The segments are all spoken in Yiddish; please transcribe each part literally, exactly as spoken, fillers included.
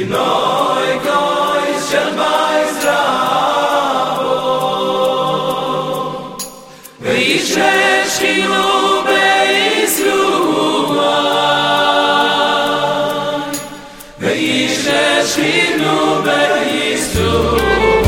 Tinoi koi shel bais rabo Ve'yishesh chinu be'Yisruel Ve'yishesh chinu be'Yisruel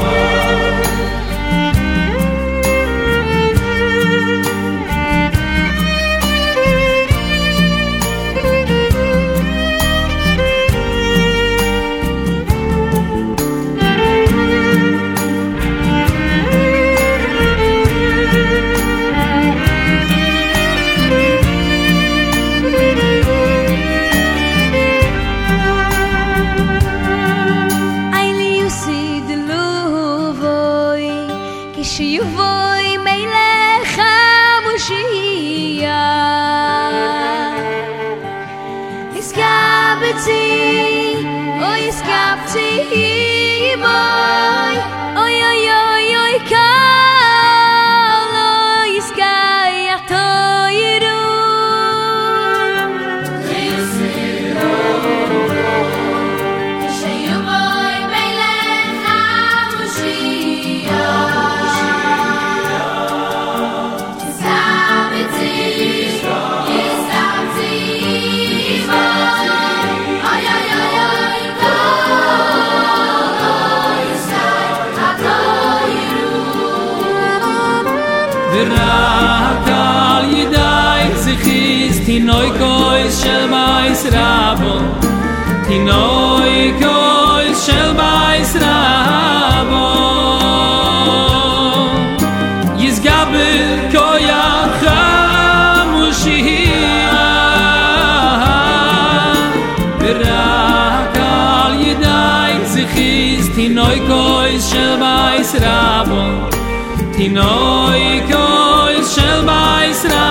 שיבואי מלך המושיע הסכבתי אוי הסכבתי בוי אוי אוי אוי אוי קל אוי הסכי התוירו שיבואי מלך המושיע ורק על ידי זכיז תינוי קויס של בייס רבו תינוי קויס של בייס רבו יסגבר כויח המושיע ורק על ידי זכיז תינוי קויס של בייס רבו Tinoi kol shel bais ra